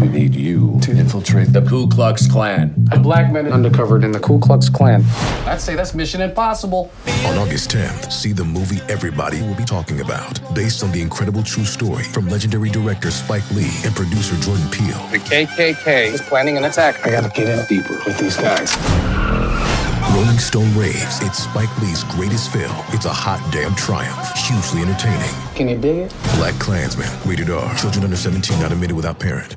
We need you to infiltrate the Ku Klux Klan. A black man undercover in the Ku Klux Klan. I'd say that's mission impossible. On August 10th, see the movie everybody will be talking about, based on the incredible true story from legendary director Spike Lee and producer Jordan Peele. The KKK is planning an attack. I gotta get in deeper with these guys. Rolling Stone raves it's Spike Lee's greatest film. It's a hot damn triumph. Hugely entertaining. Can you dig it? Black Klansman. Rated R. Children under 17 not admitted without parent.